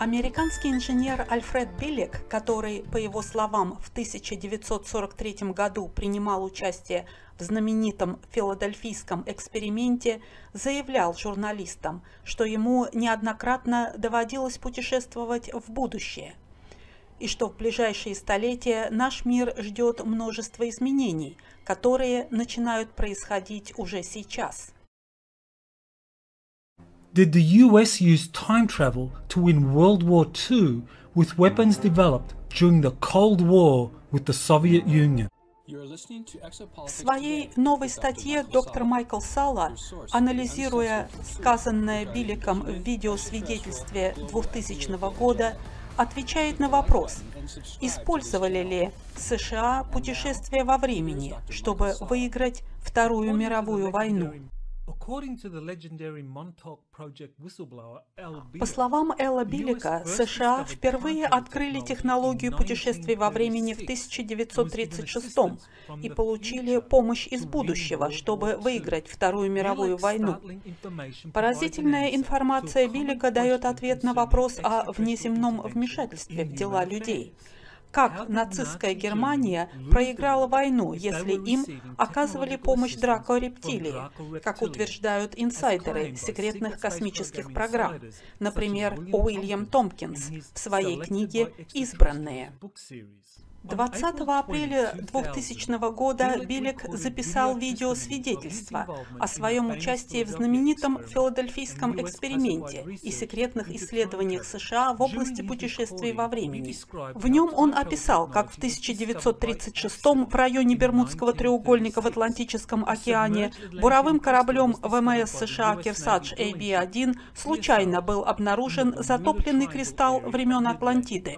Американский инженер Альфред Билек, который, по его словам, в 1943 году принимал участие в знаменитом филадельфийском эксперименте, заявлял журналистам, что ему неоднократно доводилось путешествовать в будущее, и что в ближайшие столетия наш мир ждет множество изменений, которые начинают происходить уже сейчас. Did the US use time travel to win World War II with weapons developed during the Cold War with the Soviet Union? В своей новой статье доктор Майкл Сала, анализируя сказанное Биликом в видеосвидетельстве 2000 года, отвечает на вопрос, использовали ли США путешествие во времени, чтобы выиграть Вторую мировую войну. По словам Элла Билика, США впервые открыли технологию путешествий во времени в 1936 и получили помощь из будущего, чтобы выиграть Вторую мировую войну. Поразительная информация Билика дает ответ на вопрос о внеземном вмешательстве в дела людей. Как нацистская Германия проиграла войну, если им оказывали помощь дракорептилии, как утверждают инсайдеры секретных космических программ, например, Уильям Томпкинс в своей книге «Избранные». 20 апреля 2000 года Билик записал видеосвидетельство о своем участии в знаменитом филадельфийском эксперименте и секретных исследованиях США в области путешествий во времени. В нем он описал, как в 1936 в районе Бермудского треугольника в Атлантическом океане буровым кораблем ВМС США «Kearsarge AB-1» случайно был обнаружен затопленный кристалл времен Атлантиды.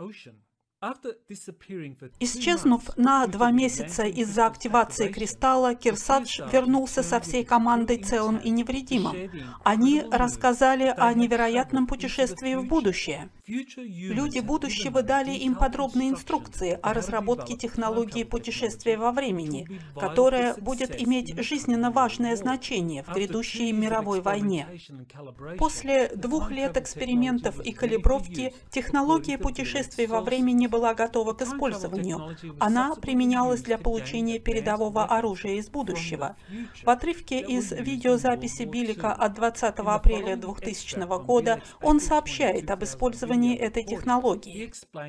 Исчезнув на 2 месяца из-за активации кристалла, Kearsarge вернулся со всей командой целым и невредимым. Они рассказали о невероятном путешествии в будущее. Люди будущего дали им подробные инструкции о разработке технологии путешествия во времени, которая будет иметь жизненно важное значение в грядущей мировой войне. После 2 лет экспериментов и калибровки технология путешествия во времени была готова к использованию. Она применялась для получения передового оружия из будущего. В отрывке из видеозаписи Билика от 20 апреля 2000 года он сообщает об использовании этой технологии.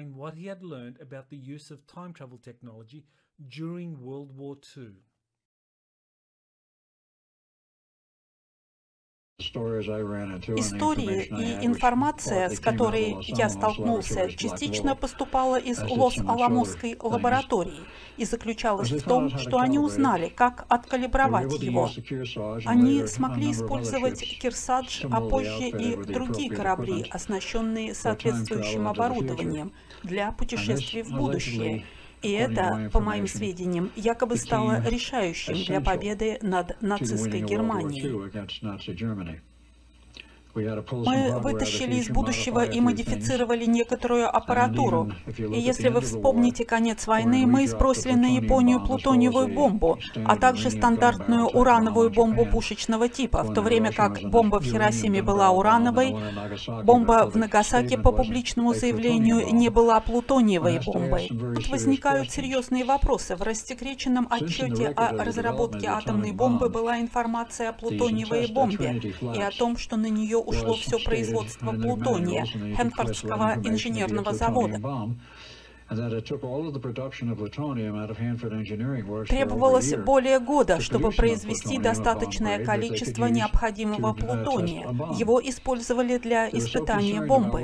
Истории и информация, с которой я столкнулся, частично поступала из Лос-Аламосской лаборатории и заключалась в том, что они узнали, как откалибровать его. Они смогли использовать Kearsarge, а позже и другие корабли, оснащенные соответствующим оборудованием для путешествий в будущее. И это, по моим сведениям, якобы стало решающим для победы над нацистской Германией. Мы вытащили из будущего и модифицировали некоторую аппаратуру. И если вы вспомните конец войны, мы сбросили на Японию плутониевую бомбу, а также стандартную урановую бомбу пушечного типа, в то время как бомба в Хиросиме была урановой, бомба в Нагасаки, по публичному заявлению, не была плутониевой бомбой. Тут возникают серьезные вопросы. В рассекреченном отчете о разработке атомной бомбы была информация о плутониевой бомбе и о том, что на нее ушло все производство плутония, Хэнфордского инженерного завода. Требовалось более года, чтобы произвести достаточное количество необходимого плутония. Его использовали для испытания бомбы.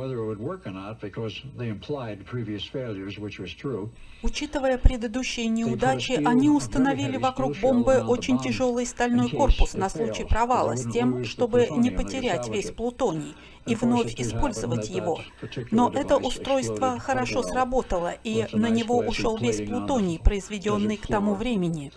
Учитывая предыдущие неудачи, они установили вокруг бомбы очень тяжелый стальной корпус на случай провала, с тем, чтобы не потерять весь плутоний и вновь использовать его. Но это устройство хорошо сработало, и на него ушел весь плутоний, произведенный к тому времени.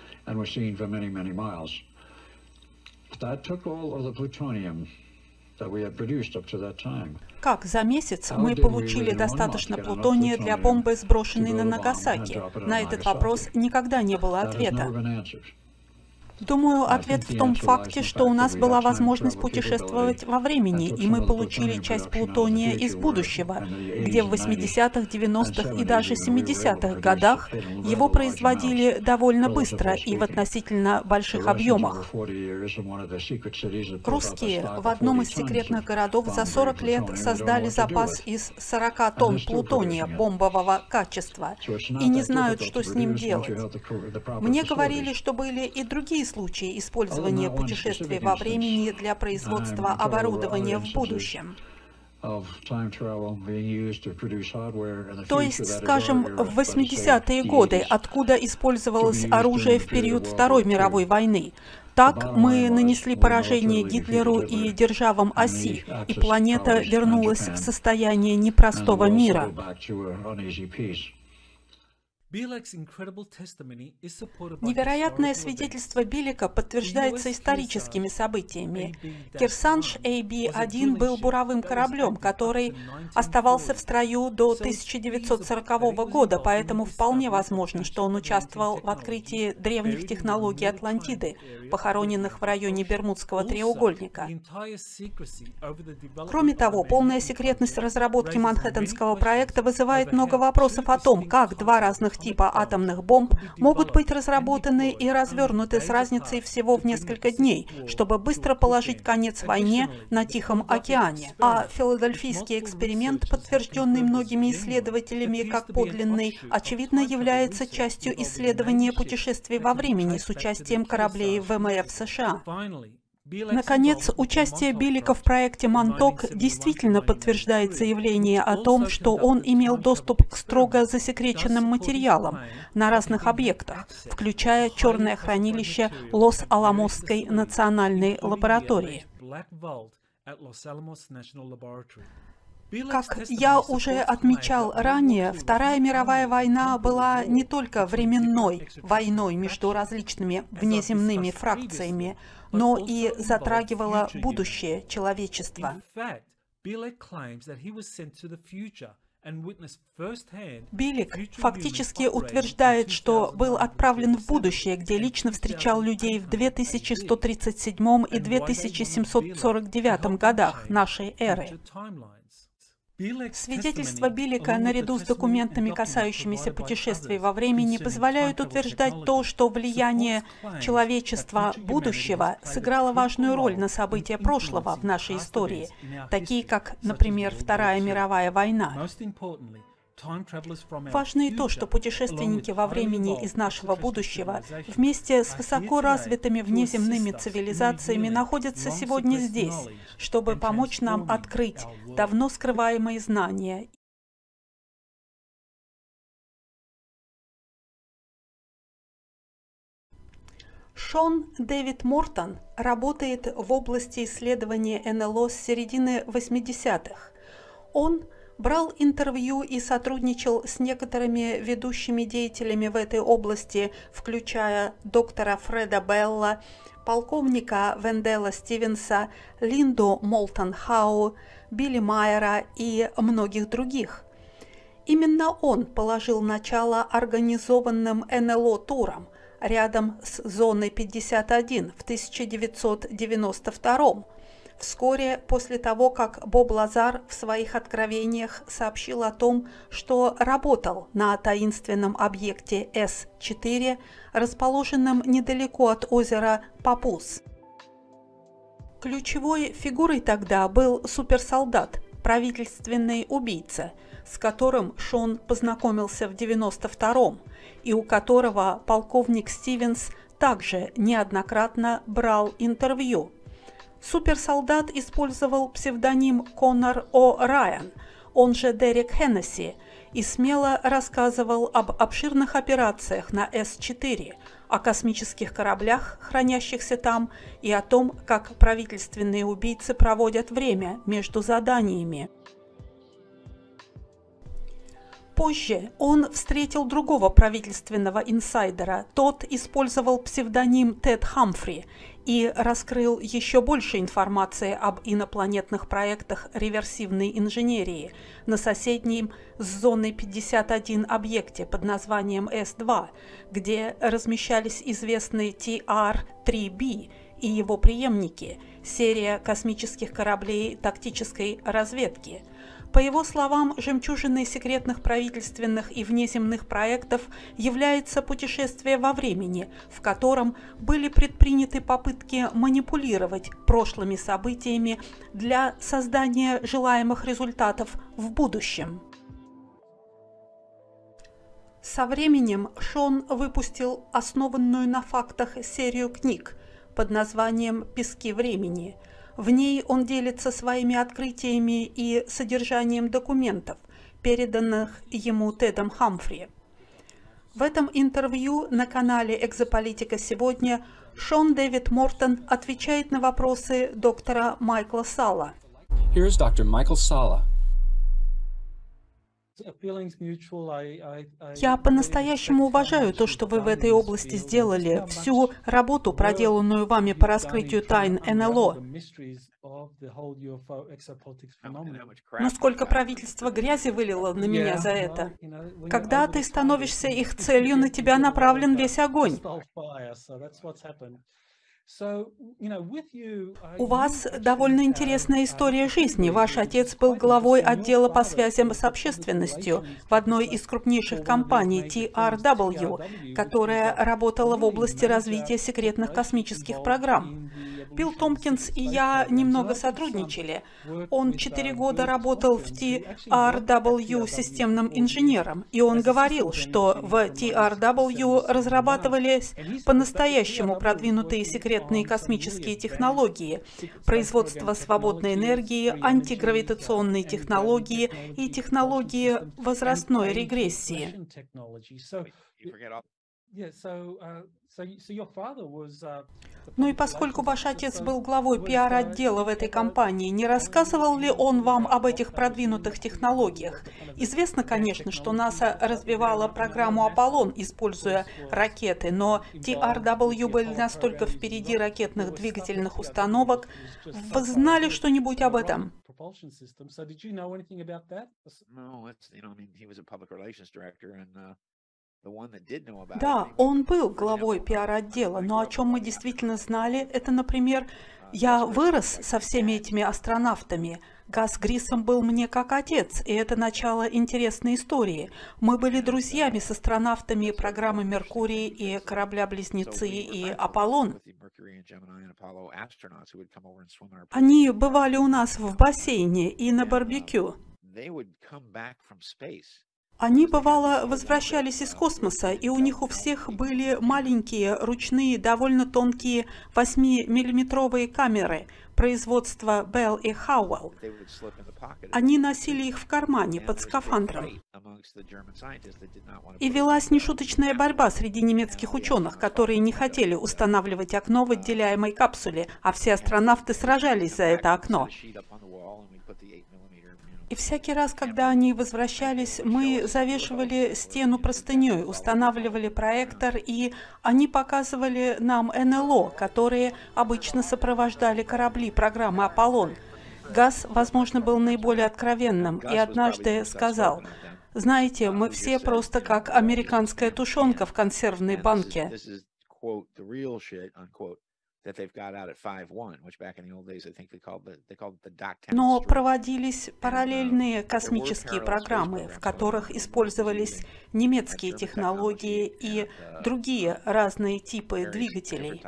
Как за месяц мы получили достаточно плутония для бомбы, сброшенной на Нагасаки? На этот вопрос никогда не было ответа. Думаю, ответ в том факте, что у нас была возможность путешествовать во времени, и мы получили часть плутония из будущего, где в 80-х, 90-х и даже 70-х годах его производили довольно быстро и в относительно больших объемах. Русские в одном из секретных городов за 40 лет создали запас из 40 тонн плутония бомбового качества и не знают, что с ним делать. Мне говорили, что были и другие случаи использования путешествий во времени для производства оборудования в будущем. То есть, скажем, в 80-е годы, откуда использовалось оружие в период Второй мировой войны. Так мы нанесли поражение Гитлеру и державам оси, и планета вернулась в состояние непростого мира. Невероятное свидетельство Билика подтверждается историческими событиями. Кирсанш AB-1 был буровым кораблем, который оставался в строю до 1940 года, поэтому вполне возможно, что он участвовал в открытии древних технологий Атлантиды, похороненных в районе Бермудского треугольника. Кроме того, полная секретность разработки Манхэттенского проекта вызывает много вопросов о том, как два разных типа атомных бомб могут быть разработаны и развернуты с разницей всего в несколько дней, чтобы быстро положить конец войне на Тихом океане. А филадельфийский эксперимент, подтвержденный многими исследователями как подлинный, очевидно является частью исследования путешествий во времени с участием кораблей ВМФ США. Наконец, участие Билика в проекте «Монток» действительно подтверждает заявление о том, что он имел доступ к строго засекреченным материалам на разных объектах, включая черное хранилище Лос-Аламосской национальной лаборатории. Как я уже отмечал ранее, Вторая мировая война была не только временной войной между различными внеземными фракциями, но и затрагивала будущее человечества. Билик фактически утверждает, что был отправлен в будущее, где лично встречал людей в 2137 и 2749 годах нашей эры. Свидетельства Билика, наряду с документами, касающимися путешествий во времени, позволяют утверждать то, что влияние человечества будущего сыграло важную роль на события прошлого в нашей истории, такие как, например, Вторая мировая война. Важно и то, что путешественники во времени из нашего будущего вместе с высоко развитыми внеземными цивилизациями находятся сегодня здесь, чтобы помочь нам открыть давно скрываемые знания. Шон Дэвид Мортон работает в области исследования НЛО с середины 80-х. Он брал интервью и сотрудничал с некоторыми ведущими деятелями в этой области, включая доктора Фреда Белла, полковника Вендела Стивенса, Линду Молтон-Хау, Билли Майера и многих других. Именно он положил начало организованным НЛО-турам рядом с Зоной 51 в 1992 вскоре после того, как Боб Лазар в своих откровениях сообщил о том, что работал на таинственном объекте С-4, расположенном недалеко от озера Папус. Ключевой фигурой тогда был суперсолдат, правительственный убийца, с которым Шон познакомился в 92-м, и у которого полковник Стивенс также неоднократно брал интервью. Суперсолдат использовал псевдоним Конор О'Райан, он же Дерек Хеннесси, и смело рассказывал об обширных операциях на С-4, о космических кораблях, хранящихся там, и о том, как правительственные убийцы проводят время между заданиями. Позже он встретил другого правительственного инсайдера. Тот использовал псевдоним Тед Хамфри и раскрыл еще больше информации об инопланетных проектах реверсивной инженерии на соседнем с зоной 51 объекте под названием С-2, где размещались известные TR-3B и его преемники, серия космических кораблей тактической разведки. По его словам, жемчужиной секретных правительственных и внеземных проектов является путешествие во времени, в котором были предприняты попытки манипулировать прошлыми событиями для создания желаемых результатов в будущем. Со временем Шон выпустил основанную на фактах серию книг под названием «Пески времени». В ней он делится своими открытиями и содержанием документов, переданных ему Тедом Хамфри. В этом интервью на канале «Экзополитика сегодня» Шон Дэвид Мортон отвечает на вопросы доктора Майкла Сала. Here's Dr. Michael Sala. Я по-настоящему уважаю то, что вы в этой области сделали, всю работу, проделанную вами по раскрытию тайн НЛО. Но сколько правительство грязи вылило на меня за это. Когда ты становишься их целью, на тебя направлен весь огонь. У вас довольно интересная история жизни. Ваш отец был главой отдела по связям с общественностью в одной из крупнейших компаний TRW, которая работала в области развития секретных космических программ. Билл Томпкинс и я немного сотрудничали. Он 4 года работал в TRW системным инженером, и он говорил, что в TRW разрабатывались по-настоящему продвинутые секретные космические технологии, производство свободной энергии, антигравитационные технологии и технологии возрастной регрессии. Ну и поскольку ваш отец был главой пиар-отдела в этой компании, не рассказывал ли он вам об этих продвинутых технологиях? Известно, конечно, что НАСА развивала программу «Аполлон», используя ракеты, но TRW были настолько впереди ракетных двигательных установок. Вы знали что-нибудь об этом? Да, он был главой пиар-отдела, но о чем мы действительно знали, это, например, я вырос со всеми этими астронавтами. Гас Грисом был мне как отец, и это начало интересной истории. Мы были друзьями с астронавтами программы «Меркурий» и корабля-близнецы и «Аполлон». Они бывали у нас в бассейне и на барбекю. Они, бывало, возвращались из космоса, и у них у всех были маленькие, ручные, довольно тонкие 8-миллиметровые камеры производства Bell и Howell. Они носили их в кармане под скафандром. И велась нешуточная борьба среди немецких ученых, которые не хотели устанавливать окно в отделяемой капсуле, а все астронавты сражались за это окно. И всякий раз, когда они возвращались, мы завешивали стену простыней, устанавливали проектор, и они показывали нам НЛО, которые обычно сопровождали корабли программы «Аполлон». Гас, возможно, был наиболее откровенным и однажды сказал: «Знаете, мы все просто как американская тушенка в консервной банке». Но проводились параллельные космические программы, в которых использовались немецкие технологии и другие разные типы двигателей.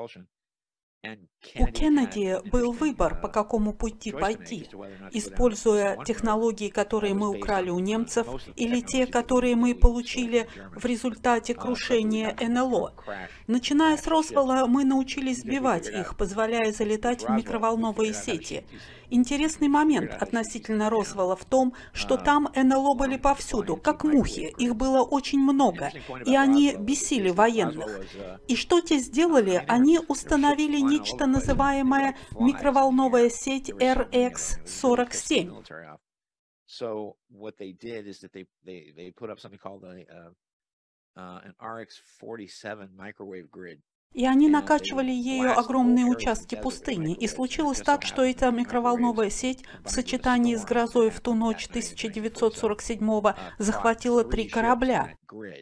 У Кеннеди был выбор, по какому пути пойти, используя технологии, которые мы украли у немцев, или те, которые мы получили в результате крушения НЛО. Начиная с Росвелла, мы научились сбивать их, позволяя залетать в микроволновые сети. Интересный момент относительно Росвелла в том, что там НЛО были повсюду, как мухи, их было очень много, и они бесили военных. И что те сделали? Они установили нечто называемое микроволновая сеть RX-47. So what they did is that they put up something called an RX-47 microwave grid. И они накачивали ею огромные участки пустыни. И случилось так, что эта микроволновая сеть в сочетании с грозой в ту ночь 1947-го захватила 3 корабля.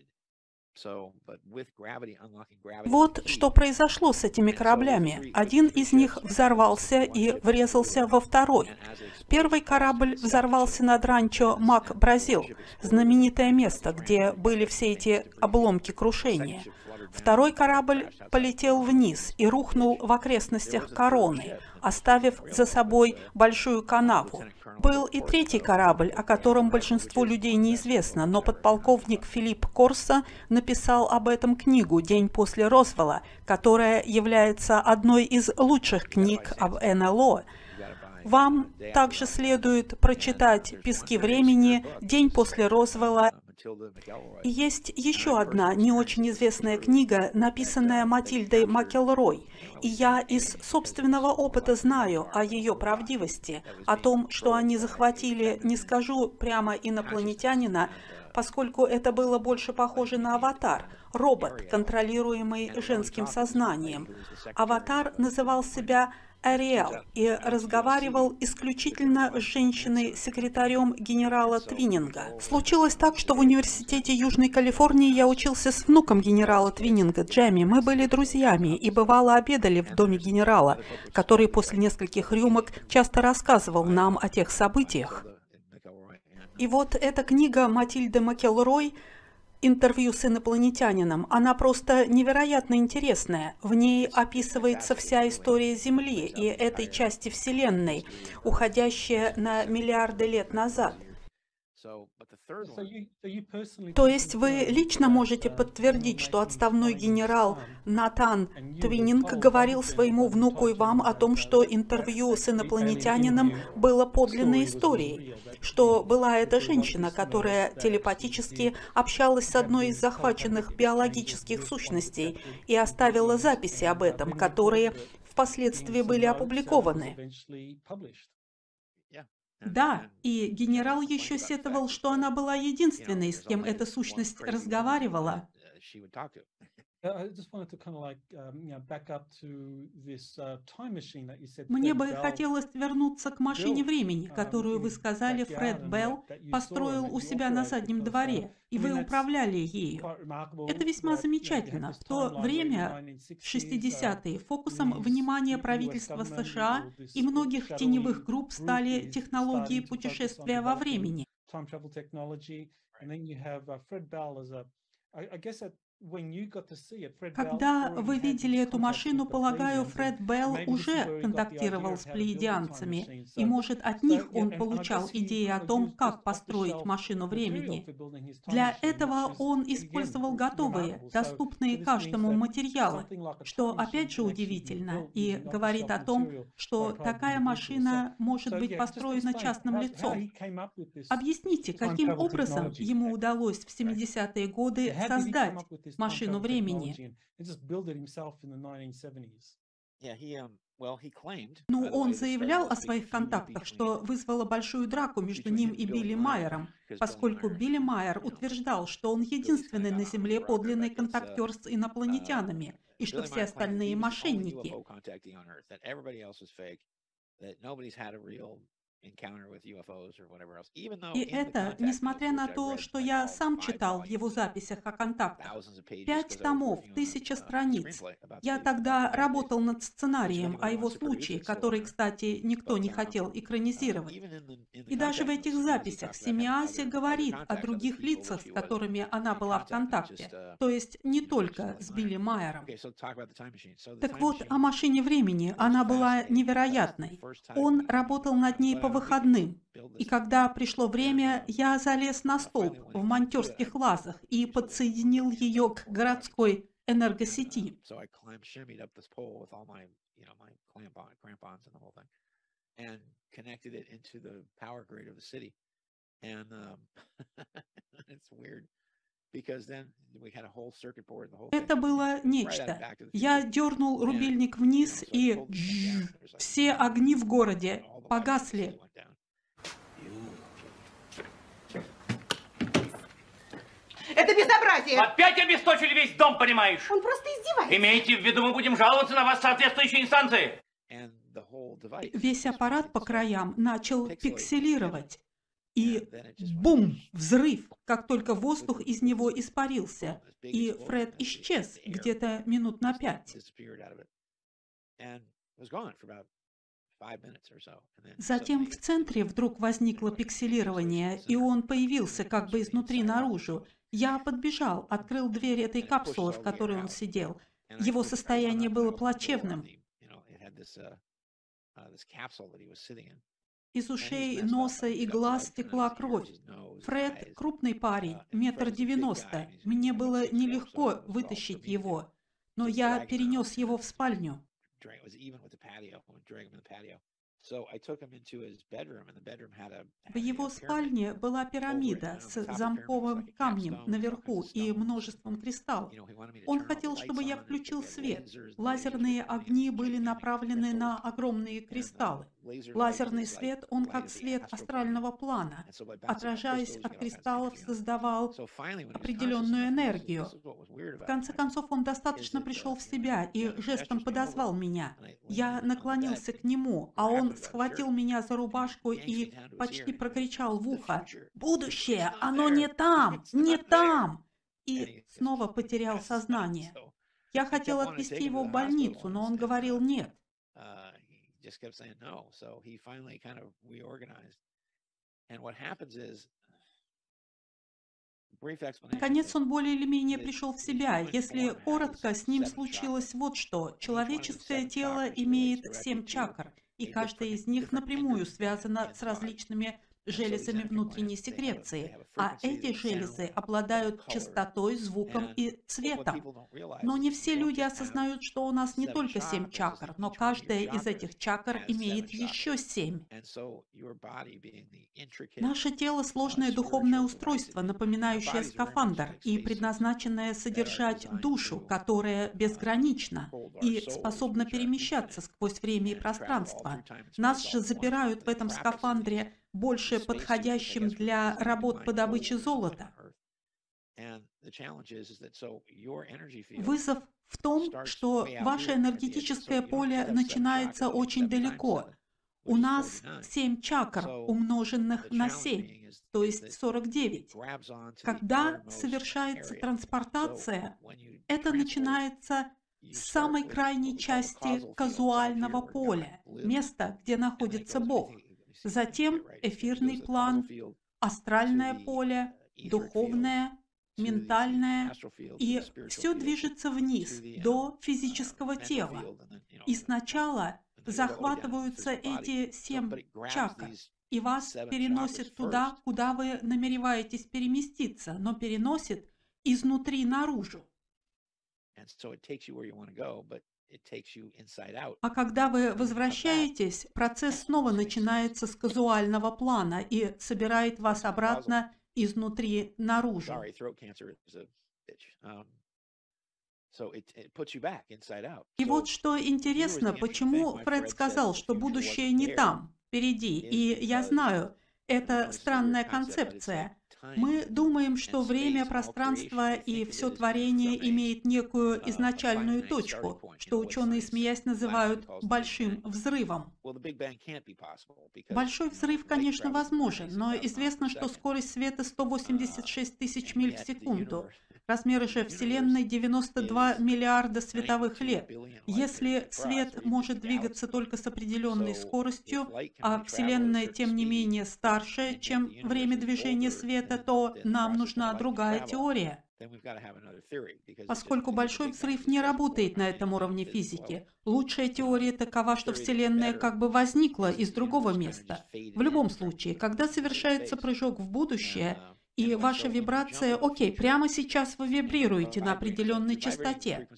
Вот что произошло с этими кораблями. Один из них взорвался и врезался во второй. Первый корабль взорвался над ранчо Мак-Бразил, знаменитое место, где были все эти обломки крушения. Второй корабль полетел вниз и рухнул в окрестностях Короны, оставив за собой большую канаву. Был и третий корабль, о котором большинству людей неизвестно, но подполковник Филипп Корса написал об этом книгу «День после Розвелла», которая является одной из лучших книг об НЛО. Вам также следует прочитать «Пески времени», «День после Розвелла». И есть еще одна не очень известная книга, написанная Матильдой Макелрой. И я из собственного опыта знаю о ее правдивости, о том, что они захватили, не скажу прямо инопланетянина, поскольку это было больше похоже на аватар, робот, контролируемый женским сознанием. Аватар называл себя Ариэл и разговаривал исключительно с женщиной-секретарем генерала Твиннинга. Случилось так, что в университете Южной Калифорнии я учился с внуком генерала Твиннинга, Джемми. Мы были друзьями и бывало обедали в доме генерала, который после нескольких рюмок часто рассказывал нам о тех событиях. И вот эта книга Матильды Макелрой «Интервью с инопланетянином», она просто невероятно интересная. В ней описывается вся история Земли и этой части Вселенной, уходящая на миллиарды лет назад. То есть вы лично можете подтвердить, что отставной генерал Натан Твиннинг говорил своему внуку и вам о том, что интервью с инопланетянином было подлинной историей, что была эта женщина, которая телепатически общалась с одной из захваченных биологических сущностей и оставила записи об этом, которые впоследствии были опубликованы. Да, и генерал еще сетовал, что она была единственной, с кем эта сущность разговаривала. Мне бы хотелось вернуться к машине времени, которую вы сказали, Фред Белл построил у себя на заднем дворе, и вы управляли ею. Это весьма замечательно. В то время, в 60-е, фокусом внимания правительства США и многих теневых групп стали технологии путешествия во времени. Когда вы видели эту машину, полагаю, Фред Белл уже контактировал с плеядианцами, и, может, от них он получал идеи о том, как построить машину времени. Для этого он использовал готовые, доступные каждому материалы, что, опять же, удивительно, и говорит о том, что такая машина может быть построена частным лицом. Объясните, каким образом ему удалось в 70-е годы создать машину времени? Ну, он заявлял о своих контактах, что вызвало большую драку между ним и Билли Майером, поскольку Билли Майер утверждал, что он единственный на Земле подлинный контактер с инопланетянами, и что все остальные мошенники. И это, несмотря на то, что я сам читал в его записях о контактах. 5 томов, 1000 страниц. Я тогда работал над сценарием о его случае, который, кстати, никто не хотел экранизировать. И даже в этих записях Семиаси говорит о других лицах, с которыми она была в контакте. То есть не только с Билли Майером. Так вот, о машине времени. Она была невероятной. Он работал над ней по выходным. И когда пришло время, я залез на столб в монтерских лазах и подсоединил ее к городской энергосети. Это было нечто. Я дернул рубильник вниз, и все огни в городе погасли. Это безобразие! Опять обесточили весь дом, понимаешь? Он просто издевается. Имейте в виду, мы будем жаловаться на вас в соответствующей инстанции. Весь аппарат по краям начал пикселировать. И бум! Взрыв! Как только воздух из него испарился. И Фред исчез где-то минут на 5. Затем в центре вдруг возникло пикселирование, и он появился как бы изнутри наружу. Я подбежал, открыл дверь этой капсулы, в которой он сидел. Его состояние было плачевным. Из ушей, носа и глаз текла кровь. Фред – крупный парень, 1,90 м. Мне было нелегко вытащить его, но я перенес его в спальню. В его спальне была пирамида с замковым камнем наверху и множеством кристаллов. Он хотел, чтобы я включил свет. Лазерные огни были направлены на огромные кристаллы. Лазерный свет, он как свет астрального плана, отражаясь от кристаллов, создавал определенную энергию. В конце концов, он достаточно пришел в себя и жестом подозвал меня. Я наклонился к нему, а он схватил меня за рубашку и почти прокричал в ухо: «Будущее! Оно не там! Не там!» И снова потерял сознание. Я хотел отвезти его в больницу, но он говорил «нет». Наконец он более или менее пришел в себя. Если коротко, с ним случилось вот что. Человеческое тело имеет 7 чакр, и каждая из них напрямую связана с различными железами внутренней секреции, а эти железы обладают частотой, звуком и цветом. Но не все люди осознают, что у нас не только 7 чакр, но каждая из этих чакр имеет еще 7. Наше тело – сложное духовное устройство, напоминающее скафандр, и предназначенное содержать душу, которая безгранична и способна перемещаться сквозь время и пространство. Нас же запирают в этом скафандре, больше подходящим для работ по добыче золота. Вызов в том, что ваше энергетическое поле начинается очень далеко. У нас 7 чакр, умноженных на 7, то есть 49. Когда совершается транспортация, это начинается с самой крайней части казуального поля, места, где находится Бог. Затем эфирный план, астральное поле, духовное, ментальное, и все движется вниз до физического тела. И сначала захватываются эти 7 чакр, и вас переносят туда, куда вы намереваетесь переместиться, но переносит изнутри наружу. А когда вы возвращаетесь, процесс снова начинается с казуального плана и собирает вас обратно изнутри наружу. И вот что интересно, почему Фред сказал, что будущее не там, впереди. И я знаю, это странная концепция. Мы думаем, что время, пространство и все творение имеет некую изначальную точку, что ученые, смеясь, называют большим взрывом. Большой взрыв, конечно, возможен, но известно, что скорость света 186 тысяч миль в секунду. Размеры же Вселенной 92 миллиарда световых лет. Если свет может двигаться только с определенной скоростью, а Вселенная, тем не менее, старше, чем время движения света, то нам нужна другая теория. Поскольку большой взрыв не работает на этом уровне физики, лучшая теория такова, что Вселенная как бы возникла из другого места. В любом случае, когда совершается прыжок в будущее, и ваша вибрация, окей, прямо сейчас вы вибрируете на определенной частоте.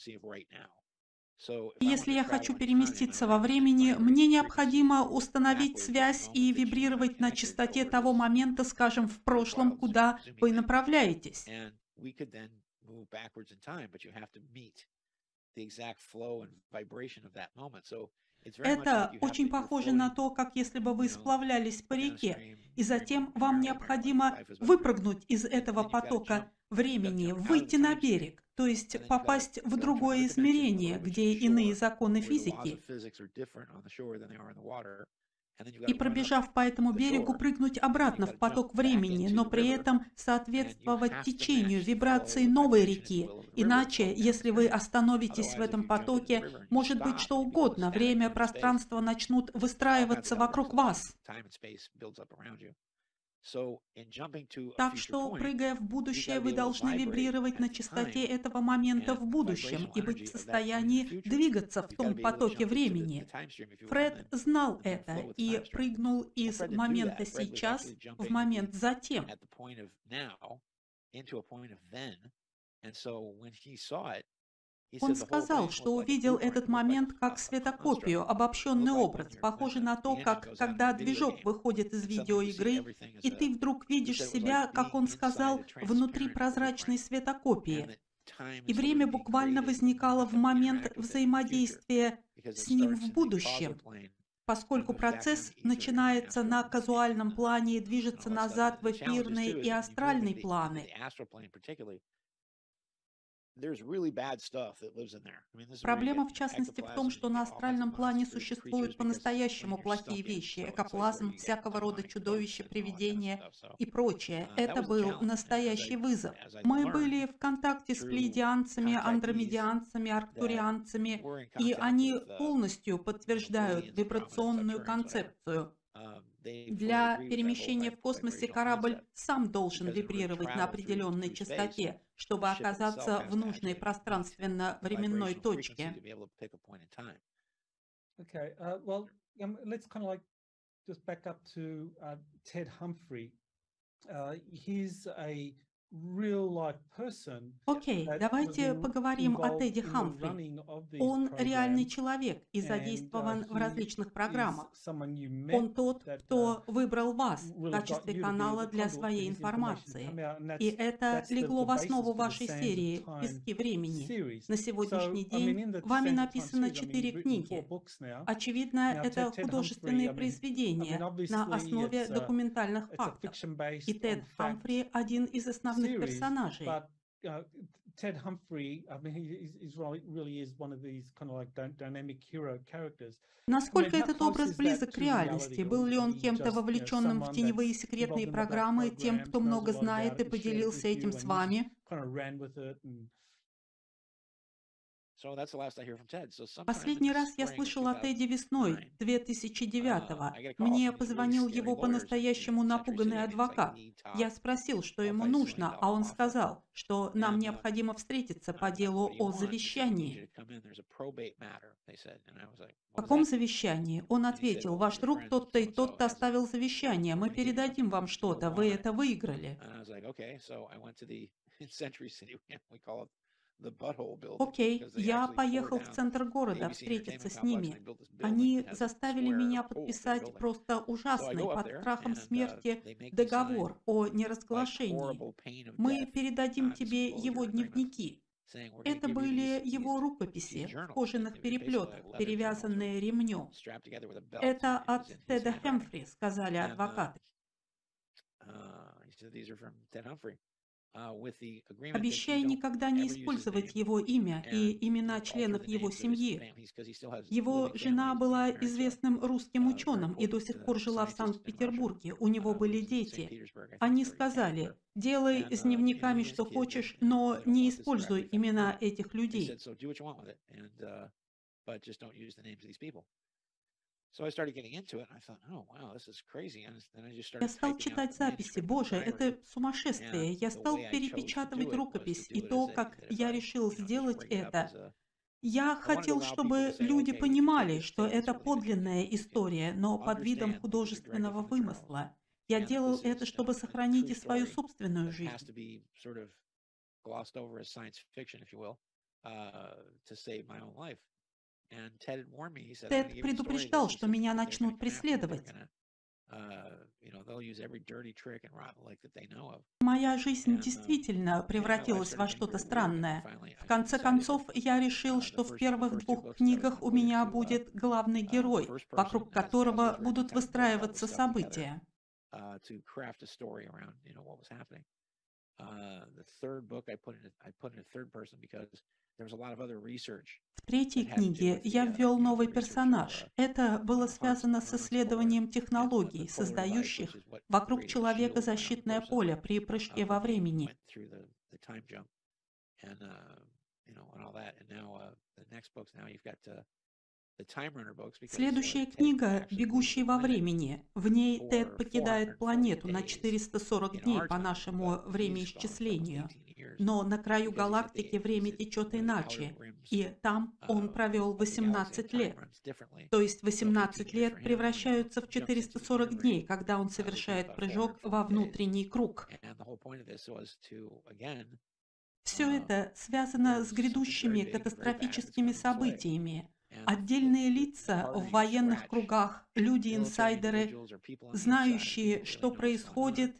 И если я хочу переместиться во времени, мне необходимо установить связь и вибрировать на частоте того момента, скажем, в прошлом, куда вы направляетесь. Это очень похоже на то, как если бы вы сплавлялись по реке, и затем вам необходимо выпрыгнуть из этого потока времени, выйти на берег, то есть попасть в другое измерение, где иные законы физики, и, пробежав по этому берегу, прыгнуть обратно в поток времени, но при этом соответствовать течению, вибрации новой реки. Иначе, если вы остановитесь в этом потоке, может быть что угодно, время, пространство начнут выстраиваться вокруг вас. Так что, прыгая в будущее, вы должны вибрировать на частоте этого момента в будущем и быть в состоянии двигаться в том потоке времени. Фред знал это и прыгнул из момента сейчас в момент затем. Он сказал, что увидел этот момент как светокопию, обобщенный образ, похожий на то, как когда движок выходит из видеоигры, и ты вдруг видишь себя, как он сказал, внутри прозрачной светокопии. И время буквально возникало в момент взаимодействия с ним в будущем, поскольку процесс начинается на казуальном плане и движется назад в эфирный и астральный планы. Проблема, в частности, в том, что на астральном плане существуют по-настоящему плохие вещи, экоплазм, всякого рода чудовища, привидения и прочее. Это был настоящий вызов. Мы были в контакте с плеядианцами, андромедианцами, арктурианцами, и они полностью подтверждают вибрационную концепцию. Для перемещения в космосе корабль сам должен вибрировать на определенной частоте, чтобы оказаться в нужной пространственно-временной точке. Okay, well, let's kind of like just back up to Ted Humphrey. He's a real-life person. Окей, давайте поговорим о Теде Хамфри. Он реальный человек и задействован в различных программах. Он тот, кто выбрал вас в качестве канала для своей информации. И это легло в основу вашей серии «Пески времени». На сегодняшний день вами написано 4 книги. Очевидно, это художественные произведения на основе документальных фактов. И Тед Хамфри – один из основных персонажей. Ted Humphrey, I mean, he really is one of these kind of like dynamic hero characters. Насколько этот образ близок к реальности? Был ли он кем-то вовлеченным в теневые секретные программы, тем, кто много знает и поделился этим с вами? Последний раз я слышал о Теде весной 2009-го. Мне позвонил его по-настоящему напуганный адвокат. Я спросил, что ему нужно, а он сказал, что нам необходимо встретиться по делу о завещании. В каком завещании? Он ответил, ваш друг тот-то и тот-то оставил завещание, мы передадим вам что-то, вы это выиграли. Окей, я поехал в центр города встретиться с ними. Они заставили меня подписать просто ужасный, под страхом смерти, договор о неразглашении. Мы передадим тебе его дневники. Это были его рукописи в кожаных переплетах, перевязанные ремнем. Это от Теда Хэмфри, сказали адвокаты. Обещай никогда не использовать его имя и имена членов его семьи. Его жена была известным русским ученым и до сих пор жила в Санкт-Петербурге. У него были дети. Они сказали, делай с дневниками что хочешь, но не используй имена этих людей. Я стал читать записи. Боже, это сумасшествие. Я стал перепечатывать рукопись, и то, как я решил сделать это. Я хотел, чтобы люди понимали, что это подлинная история, но под видом художественного вымысла. Я делал это, чтобы сохранить и свою собственную жизнь. Тед предупреждал, что меня начнут преследовать. Моя жизнь действительно превратилась во что-то странное. В конце концов, я решил, что в первых 2 книгах у меня будет главный герой, вокруг которого будут выстраиваться события. В 3-й книге я ввел новый персонаж. Это было связано с исследованием технологий, создающих вокруг человека защитное поле при прыжке во времени. Следующая книга «Бегущий во времени». В ней Тед покидает планету на 440 дней по нашему времяисчислению. Но на краю галактики время течет иначе, и там он провел 18 лет. То есть 18 лет превращаются в 440 дней, когда он совершает прыжок во внутренний круг. Все это связано с грядущими катастрофическими событиями. Отдельные лица в военных кругах, люди-инсайдеры, знающие, что происходит,